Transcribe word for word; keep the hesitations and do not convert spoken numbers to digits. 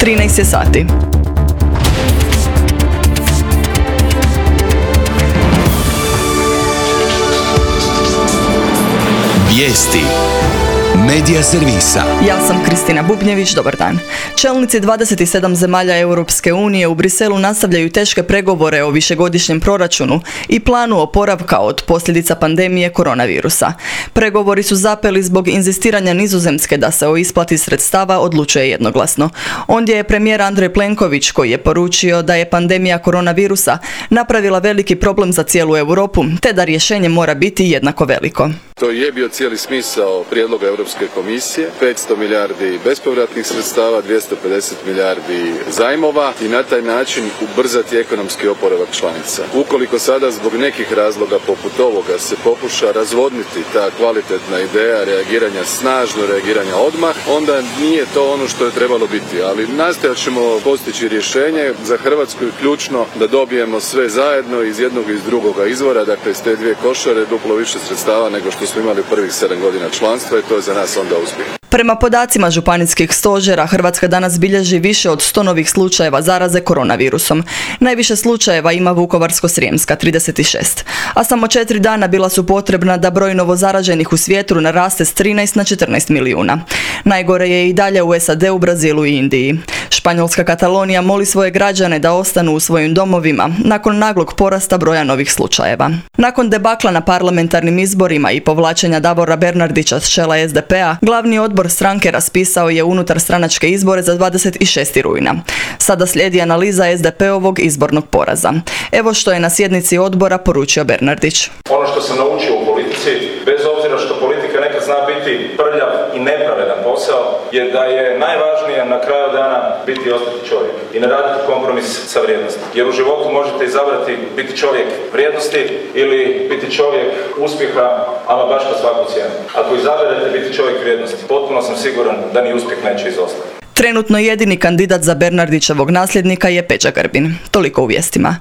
trinaest je sati. Vijesti Medija servisa. Ja sam Kristina Bubnjević, dobar dan. Čelnici dvadeset sedam zemalja Europske unije u Briselu nastavljaju teške pregovore o višegodišnjem proračunu i planu oporavka od posljedica pandemije koronavirusa. Pregovori su zapeli zbog inzistiranja Nizozemske da se o isplati sredstava odlučuje jednoglasno. Ondje je premijer Andrej Plenković koji je poručio da je pandemija koronavirusa napravila veliki problem za cijelu Europu, te da rješenje mora biti jednako veliko. To je bio cijeli smisao prijedloga Europske komisije, petsto milijardi bespovratnih sredstava, dvjesto pedeset milijardi zajmova i na taj način ubrzati ekonomski oporavak članica. Ukoliko sada zbog nekih razloga poput ovoga se pokuša razvodniti ta kvalitetna ideja reagiranja, snažno reagiranja odmah, onda nije to ono što je trebalo biti, ali nastojat ćemo postići rješenje. Za Hrvatsku je ključno da dobijemo sve zajedno iz jednog i iz drugoga izvora, dakle iz te dvije košare duplo više sredstava nego što smo imali prvih sedam godina članstva i to je za nas onda uspjeh. Prema podacima županijskih stožera, Hrvatska danas bilježi više od sto novih slučajeva zaraze koronavirusom. Najviše slučajeva ima Vukovarsko-srijemska, trideset šest. A samo četiri dana bila su potrebna da broj novozaraženih u svijetu naraste s trinaest na četrnaest milijuna. Najgore je i dalje u S A D-u, Brazilu i Indiji. Španjolska Katalonija moli svoje građane da ostanu u svojim domovima nakon naglog porasta broja novih slučajeva. Nakon debakla na parlamentarnim izborima i povlačenja Davora Bernardića s čela S D P-a, glavni odbor stranke raspisao je unutarstranačke izbore za dvadeset šestog rujna. Sada slijedi analiza S D P-ovog izbornog poraza. Evo što je na sjednici odbora poručio Bernardić. Ono što sam naučio u politici, bez obzira što politika nekad zna biti prljav i nepravedan posao, je da je najvažnije na kraju dana biti i ostati čovjek i ne raditi kompromis sa vrijednosti. Jer u životu možete izabrati biti čovjek vrijednosti ili biti čovjek uspjeha, ali baš po svaku cijenu. Ako izaberete biti čovjek vrijednosti, potpuno sam siguran da ni uspjeh neće izostati. Trenutno jedini kandidat za Bernardićevog nasljednika je Peđa Grbin. Toliko u vijestima.